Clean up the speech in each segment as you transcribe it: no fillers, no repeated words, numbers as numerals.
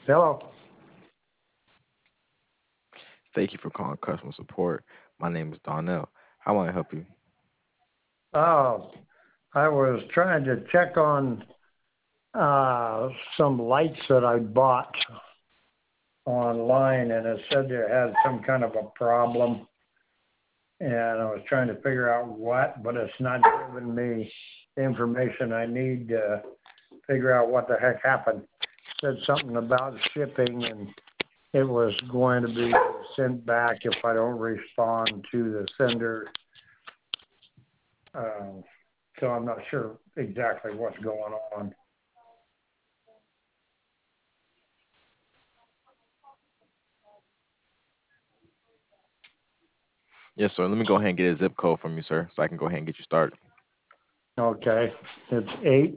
Hello. Thank you for calling customer support. My name is Donnell. How may I help you? Oh, I was trying to check on some lights that I bought online, and it said they had some kind of a problem, and I was trying to figure out what, but it's not giving me the information I need to figure out what the heck happened. It said something about shipping, and it was going to be sent back if I don't respond to the sender. Um, so I'm not sure exactly what's going on. Yes, sir. Let me go ahead and get a zip code from you, sir, so I can go ahead and get you started. Okay, it's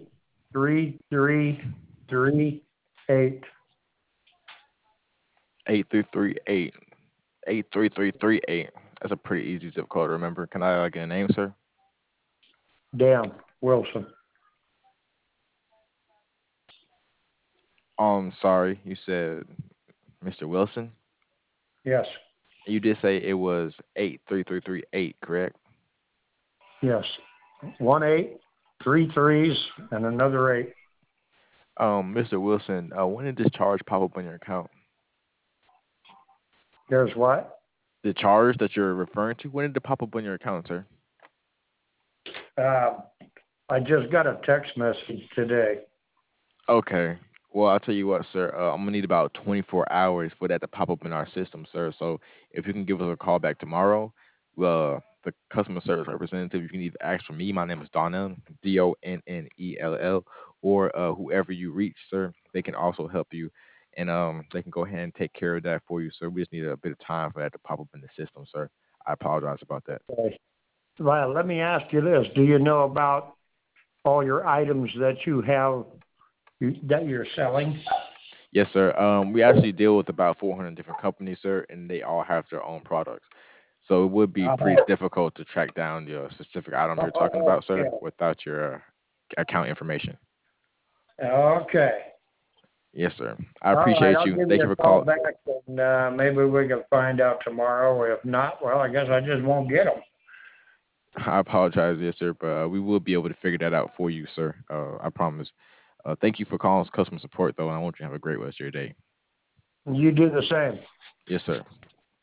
83338. 8338. 83338. That's a pretty easy zip code to remember. Can I get a name, sir? Dan Wilson. Sorry, you said Mr. Wilson. Yes, You did say it was 83338, correct? yes. 1 8, 3 threes, and another 8. Mr. Wilson, when did this charge pop up on your account? There's what? The charge that you're referring to, when did it pop up on your account, sir? Uh, I just got a text message today. Okay. Well, I'll tell you what, sir. I'm gonna need about 24 hours for that to pop up in our system, sir. So if you can give us a call back tomorrow, the customer service representative, you can either ask for me. My name is Donnell, Donnell, or whoever you reach, sir. They can also help you, and they can go ahead and take care of that for you, sir. We just need a bit of time for that to pop up in the system, sir. I apologize about that. Okay. Well, let me ask you this. Do you know about all your items that you have that you're selling? Yes, sir. We actually deal with about 400 different companies, sir, and they all have their own products. So it would be Uh, pretty difficult to track down the specific item you're talking about, sir, okay. without your account information. Okay. Yes, sir. I All right, appreciate I'll you. give Thank you you a for call calling. back, and maybe we can find out tomorrow. If not, well, I guess I just won't get them. I apologize, yes, sir, but we will be able to figure that out for you, sir. I promise. Thank you for calling us customer support, though, and I want you to have a great rest of your day. You do the same. Yes, sir.